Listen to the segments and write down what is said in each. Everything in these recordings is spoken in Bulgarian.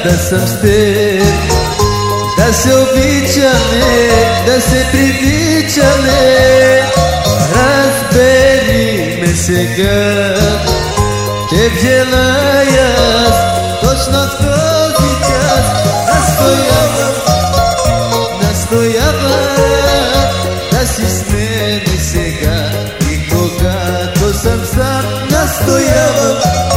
да съм с теб, да се обичаме, да се привичаме. Разбери ме сега, те желая аз, точно в този час. Настоявам, настоявам да си с мене сега и когато съм сам. Настоявам,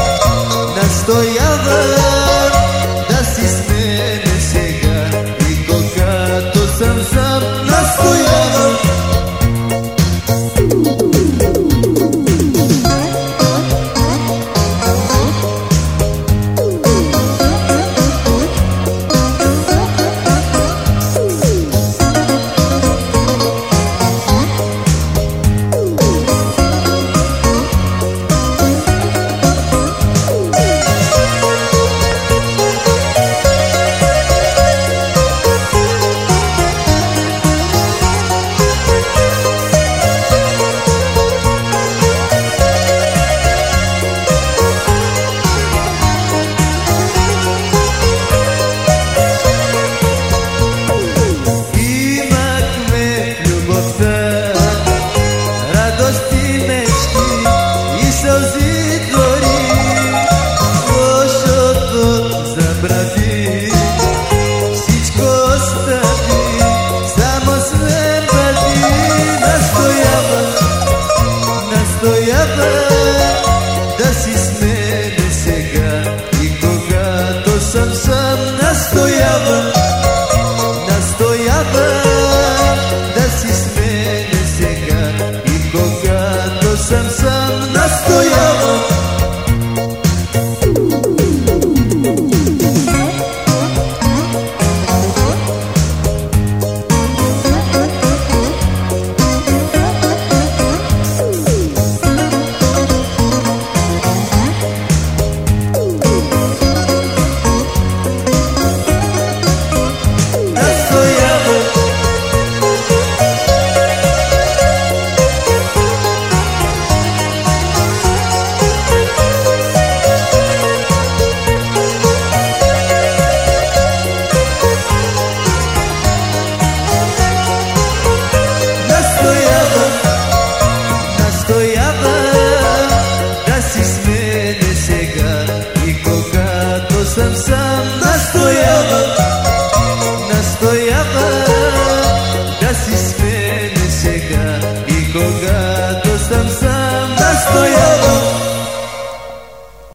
настоявам да си с мене сега и когато съм сам. Настоявам. Да си с мене сега и когато съм сам. Настоявам, настоявам да си с мене сега и когато съм сам. Настоявам. Съм сам. Настоявам, настоявам да си